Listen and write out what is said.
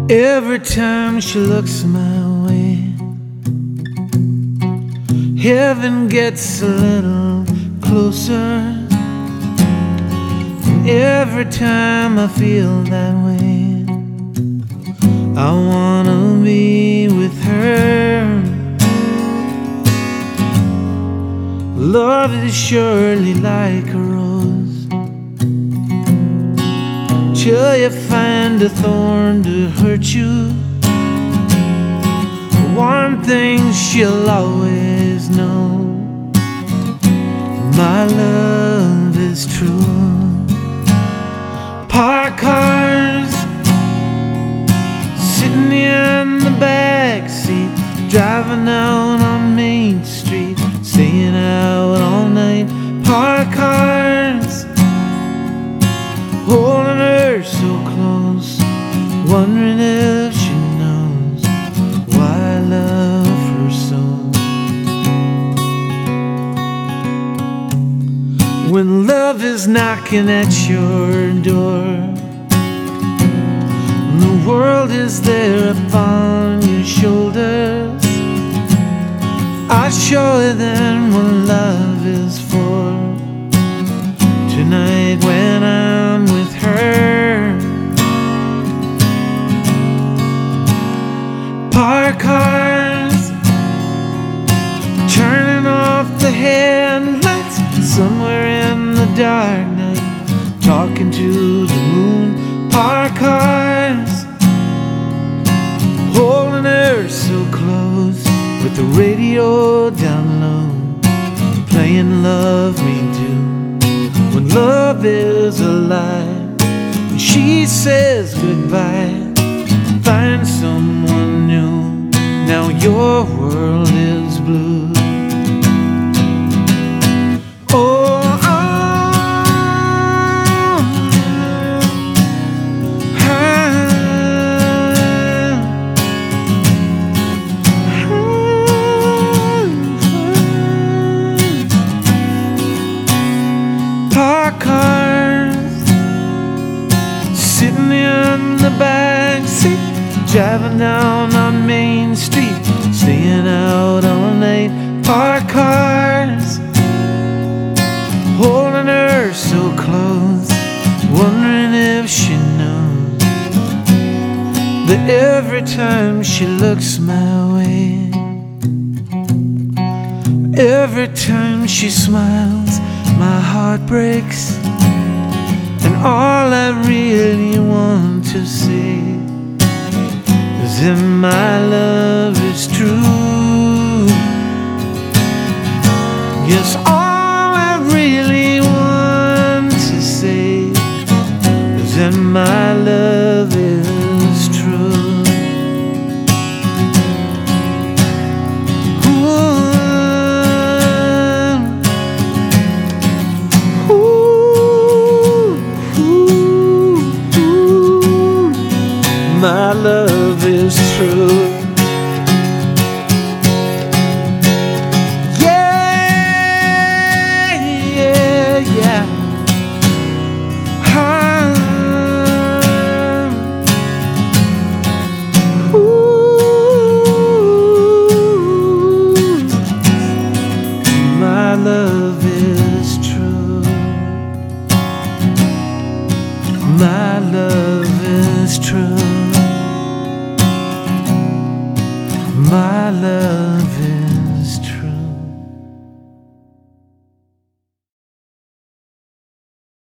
Every time she looks my way, heaven gets a little closer. And every time I feel that way, I wanna be with her. Love is surely like a rose, till you find a thorn to hurt you. One thing she'll always know: my love is true. Parked cars, sitting in the back seat, driving out on Main Street, staying out all night. Parked cars, holding her so close, wondering if she knows why I love her so. When love is knocking at your door, and the world is there upon your shoulders, I'll show you then what love is for. Tonight when I'm with her, parked cars, turning off the headlights, somewhere in the dark night, talking to the moon. Parked cars, holding her so close, with the radio down low, playing Love Me Do. When love is a lie, when she says goodbye, find someone new, now your world is blue. Oh, parked cars, sitting in the back seat, driving down on Main Street, staying out all night. Parked cars, holding her so close, wondering if she knows that every time she looks my way, every time she smiles, my heart breaks, and all I really want to say is that my love is true. Yes, all I really want to say is that my love is true. My love is true. Yeah, yeah, yeah. My love is true. My love is true. My love